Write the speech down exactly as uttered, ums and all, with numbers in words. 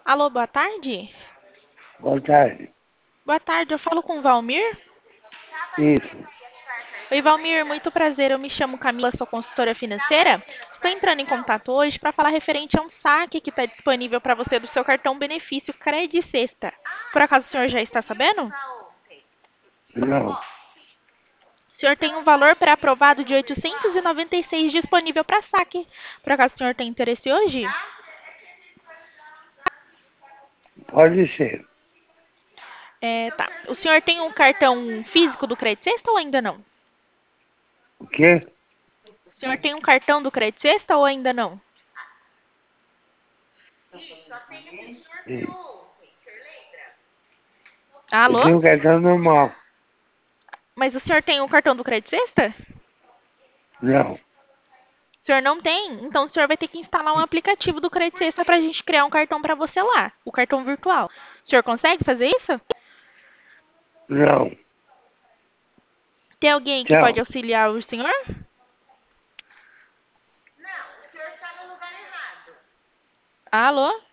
Alô, boa tarde? Boa tarde. Boa tarde, eu falo com o Valmir? Isso. Oi, Valmir, muito prazer. Eu me chamo Camila, sou consultora financeira. Estou entrando em contato hoje para falar referente a um saque que está disponível para você do seu cartão benefício Cred Sexta. Por acaso o senhor já está sabendo? Não. O senhor tem um valor pré-aprovado de oitocentos e noventa e seis disponível para saque. Por acaso o senhor tem interesse hoje? Pode ser. É, tá. O senhor tem um cartão físico do Cred Sexta ou ainda não? O quê? O senhor tem um cartão do Cred Sexta ou ainda não? Sim. Eu Alô? tenho um cartão normal. Mas o senhor tem um cartão do Cred Sexta? Não. O senhor não tem? Então o senhor vai ter que instalar um aplicativo do Cred Sexta para a gente criar um cartão para você lá, o cartão virtual. O senhor consegue fazer isso? Não. Tem alguém que pode Tchau. auxiliar o senhor? Alô?